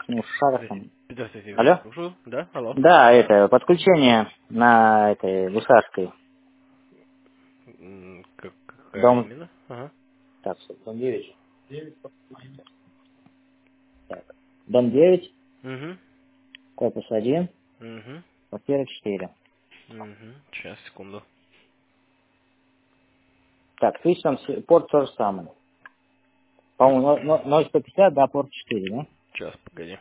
Ну, шарфом. Здравствуйте, я вас Алло? слушаю. Да, алло. Да, это подключение на этой Гусарской. Какая Дом. именно? Ага. Так, дом 9. Так. Дом 9, Угу. корпус 1, Угу. квартира 4. Угу. Сейчас, секунду. Так, ты там порт то же самое. По-моему, 0,150, да, порт 4, да? Сейчас, погоди.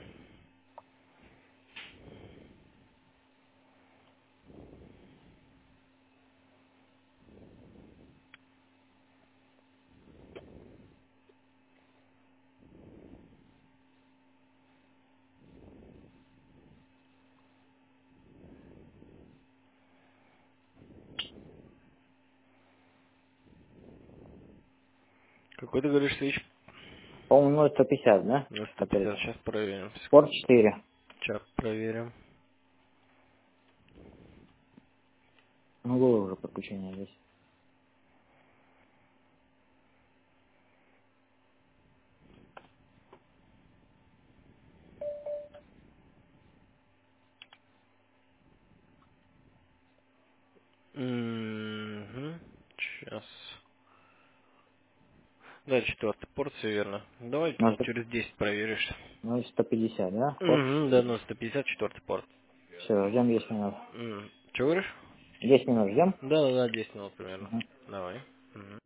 Какой ты говоришь свич? По-моему, 0,150, да? Ну, Который 150, там. сейчас проверим. Порт Секунду. 4. Сейчас проверим. Ну, было уже подключение здесь. Угу. Сейчас. Да, четвертый порт, все верно. Давай минут через 10 проверишь. 0,150, да? Порт Угу, да, 4. ну 150, четвертый порт. Все, ждем 10 минут. Че говоришь? 10 минут ждем. 10 минут примерно. Мгм. Давай. Мгм.